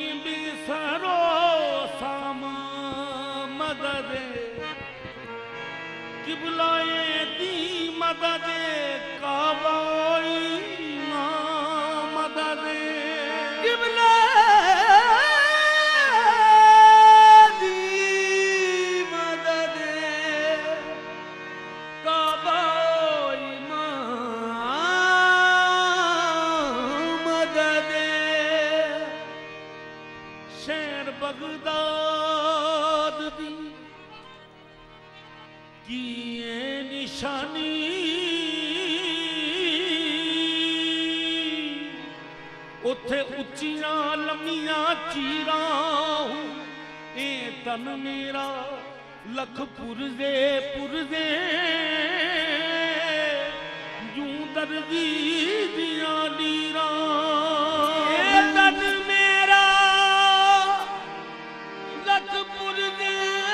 बिसरो साम मदद किबलाए दी मदद काबाई ना मदद किबला दी मदद काबाई ना मदद शहर बगदाद दी की निशानी उथे उच्चिया लम्मिया चीरा ए तन मेरा लख पुरजे जू दर्दी दिया नीरा तन मेरा लख पुरजे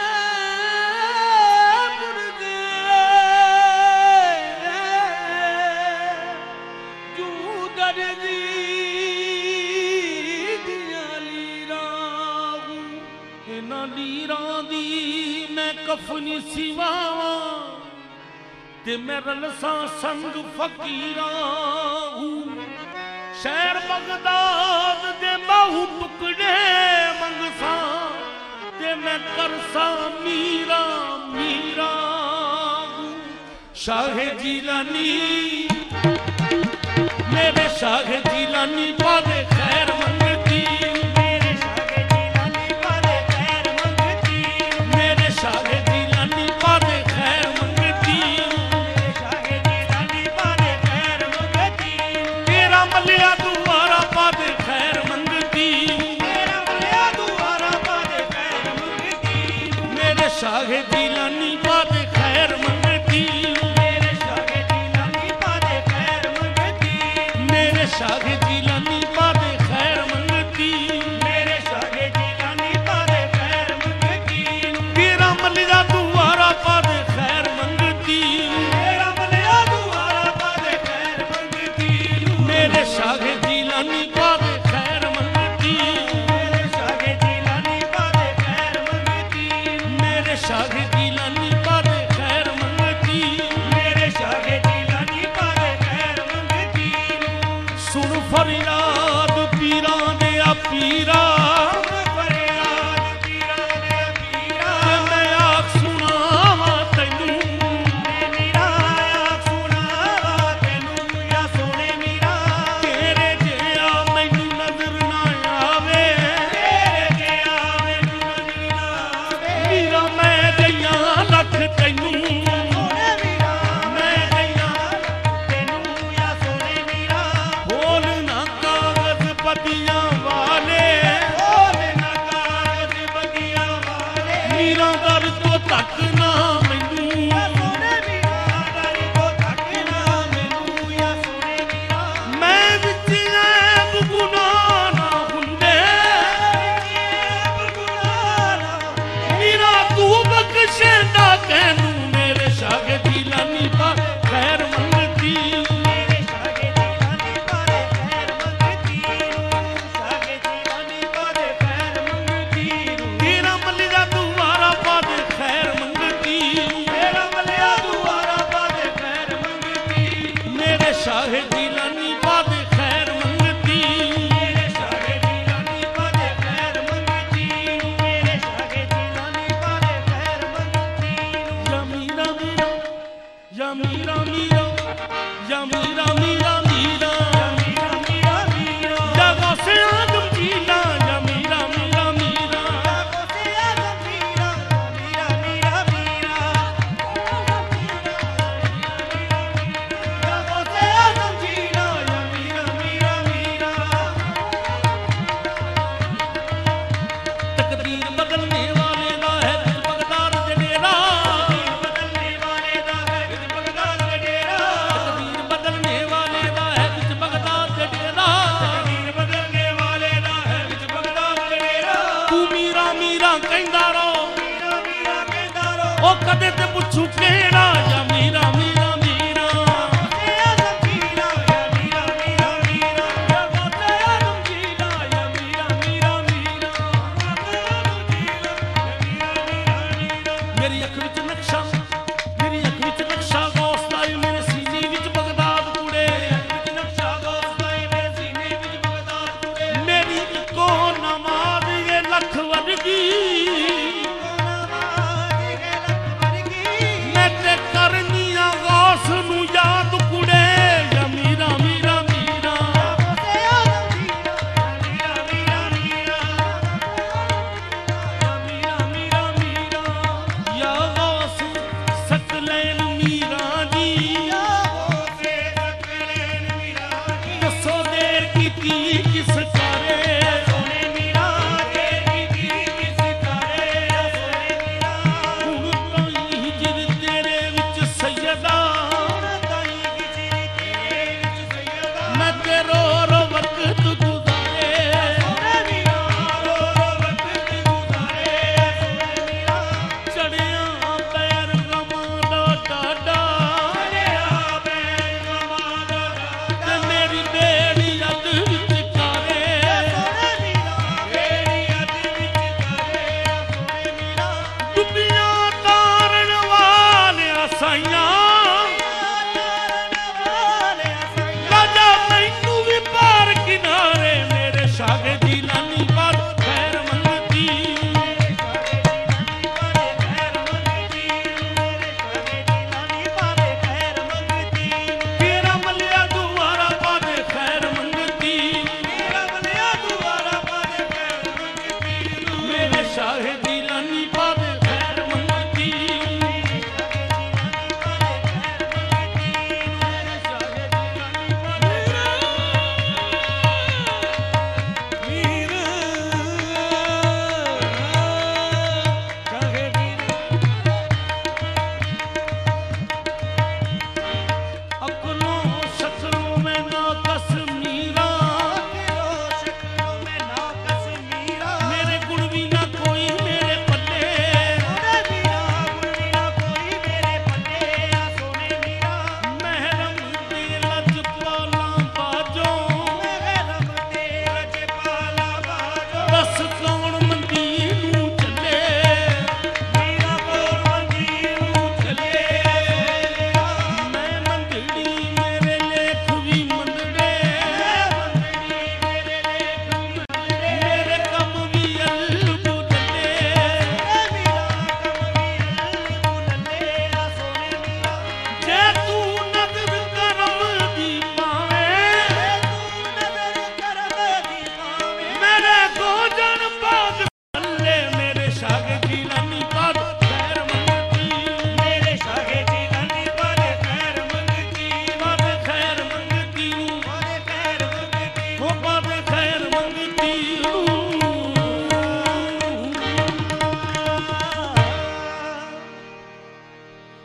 लीरां दी मैं कफनी सिवावा ते मैं रलसा संग फकीरा शहर बगदाद दे बाहू टुकड़े मंगसा ते मैं करसा मीरा मीरा शाह जिलानी मेरे शाह जिलानी पादे खैर मंगती शाह जिलानी पादे खैर मंगती मेरे शाह जिलानी पादे खैर मंगती मेरे शाह जिलानी पादे खैर मंगती मेरे शाह जिलानी पादे खैर मंगती तेरा मलिया दुआरा पादे खैर मंगती तेरा मलिया दुआरा पादे खैर मंगती मेरे शाह जिलानी पादे खैर मंगती मेरे शाह जिलानी पादे खैर मंगती मेरे शाह जिलानी पादे खैर मंगती मेरे शाह जिलानी पादे खैर मंगती सुन फरियाद पीरा दे पीरा मैं आख सुनावा तैनू मेरा आख सुनावा तैनू या सोने मीरा तेरे जिया मैनू नजर ना आवे तेरे जिया मैनू नजर ना आवे मीरा मैं गईया लख तैनू सोने मीरा मैं गईया तैनू या सोने मीरा बोल ना कागज पतियां वाले बोल ना कागज पतियां वाले मीरा दर तो तक ना मैनू या सोने मीरा दर तो तक ना मैनू या सोने मीरा मैं विच ऐब गुनाह ना हुंदे मीरा तू बख्शेंदा कैनू मेरे शाह जिलानी पादे खैर मंगती मेरे शाह जिलानी पादे खैर मंगती शाह जिलानी पादे खैर मंगती तेरा मलिया दुआरा पादे खैर मंगती तेरा मलिया दुआरा पादे खैर मंगती मेरे शाह जिलानी पादे खैर मंगती मेरे शाह जिलानी पादे खैर मंगती मेरे शाह जिलानी पादे खैर मंगती या मीरा मीरा या मीरा मीरा मीरा मीरा मीरा मीरा या गौसे आदम जीना या मीरा मीरा मीरा या गौसे आदम जीना मीरा मीरा मीरा या गौसे आदम जीना या मीरा मीरा मीरा तकदीर बदलने वाले दा है दिल बगदाद दे डेरा बदलने वाले दा है दिल बगदाद दे डेरा तकदीर बदलने वाले दा है दिल बगदाद दे डेरा तकदीर बदलने वाले दा है दिल बगदाद दे डेरा तू मीरा मीरा कहंदा रहो मीरा मीरा कहंदा रहो ओ कदे ते पुछू केड़ा या